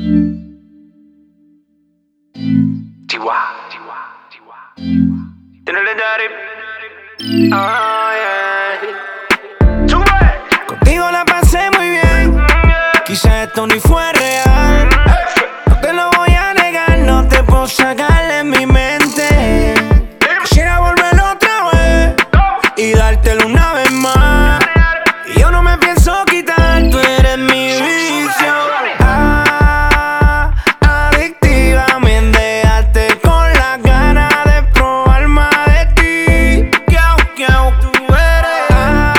Contigo la pasé muy bien, quizás esto ni fue real. No te lo voy a negar, no te puedo sacar de mi mente. Quisiera volver otra vez y dártelo una vez más. Y yo no me pienso quitar, tú eres mi vicio. Adictiva, me dejaste con las ganas de probar más de ti. Tú eres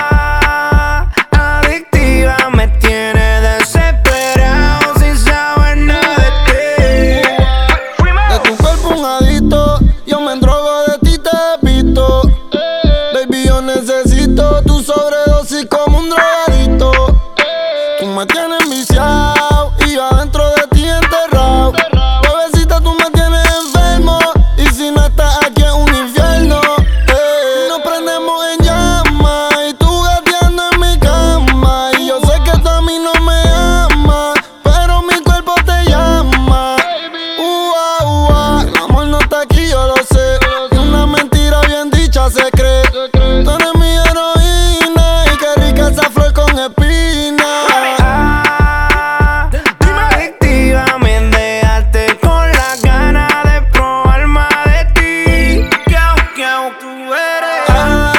adictiva, me tienes desesperado sin saber nada de ti. De tu cuerpo un adicto, yo me endrogo de ti, te he visto. Baby, yo necesito tu sobredosis como un drogadicto. Tú me tienes viciado y yo adentro de ti enterrado. Bebecita, tú me tienes enfermo y si no estás aquí es un infierno. Nos prendemos en llamas y tú gateando en mi cama. Y yo sé que tú a mí no me amas, pero mi cuerpo te llama. El amor no está aquí, yo lo sé. Y una mentira bien dicha se cree. Tú eres mi heroína y qué rica esa flor con espinas. Adictiva, me dejaste con las ganas de probar más de ti. Tú eres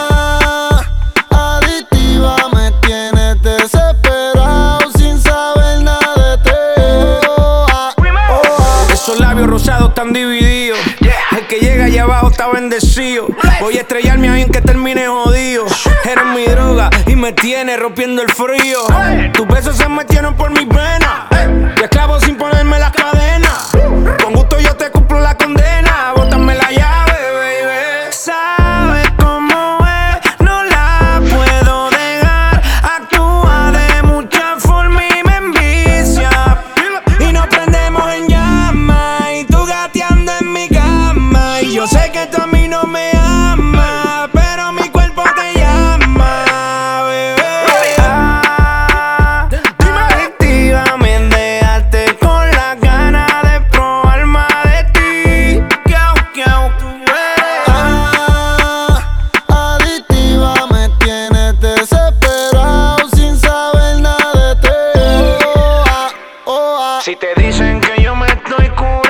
Adictiva, me tienes desesperado sin saber nada de ti. Esos labios rosados están divididos. El que llega allá abajo está bendecido. Voy a estrellarme ahí en que termine jodido. Eres mi droga y me tienes rompiendo el frío. Tus besos se metieron por mis venas. Yo esclavo sin ponerme las cadenas. Con gusto yo te cumplo la condena. Bótame la llave, baby. Sabes cómo es, no la puedo dejar. Actúa de mucha forma y me envicia. Y nos prendemos en llamas y tú gateando en mi cama. Y yo sé que tú a mí no me amas, pero mi cuerpo te llama, bebé. Adictiva, me dejaste con las ganas de probar más de ti. Tú eres Adictiva, me tienes desesperado sin saber nada de ti. Si te dicen que yo me estoy curando,